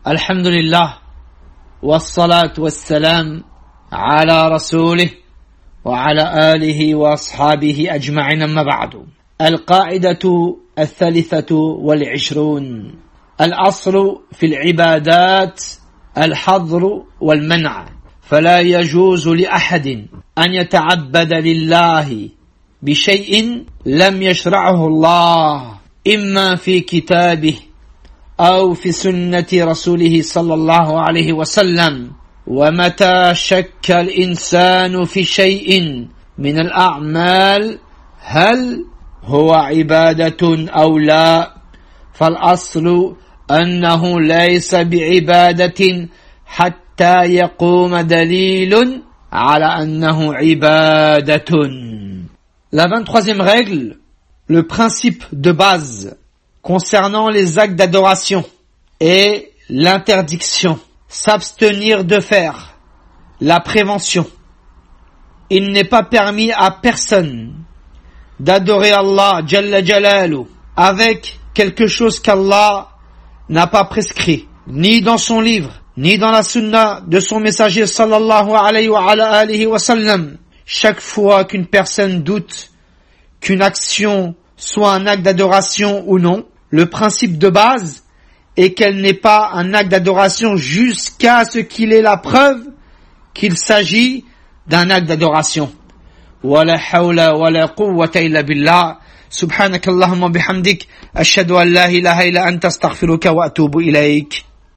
الحمد لله والصلاة والسلام على رسوله وعلى آله وأصحابه أجمعين أما بعد. القاعدة 23 الأصل في العبادات الحظر والمنع، فلا يجوز لأحد أن يتعبد لله بشيء لم يشرعه الله إما في كتابه أو في سنة رسوله صلى الله عليه وسلم. ومتى شك الإنسان في شيء من الأعمال هل هو عبادة أو لا، فالأصل أنه ليس بعبادة حتى يقوم دليل على أنه عبادة. La 23e règle, le principe de base concernant les actes d'adoration et l'interdiction, s'abstenir de faire, la prévention. Il n'est pas permis à personne d'adorer Allah Jalla Jalalu avec quelque chose qu'Allah n'a pas prescrit, ni dans son livre, ni dans la sunna de son messager sallallahu alayhi wa sallam. Chaque fois qu'une personne doute qu'une action soit un acte d'adoration ou non, le principe de base est qu'elle n'est pas un acte d'adoration jusqu'à ce qu'il ait la preuve qu'il s'agit d'un acte d'adoration. Wala hawla wala quwwata illa billah. Subhanakallahumma bihamdik ashhadu an la ilaha illa anta astaghfiruka wa atubu ilayk.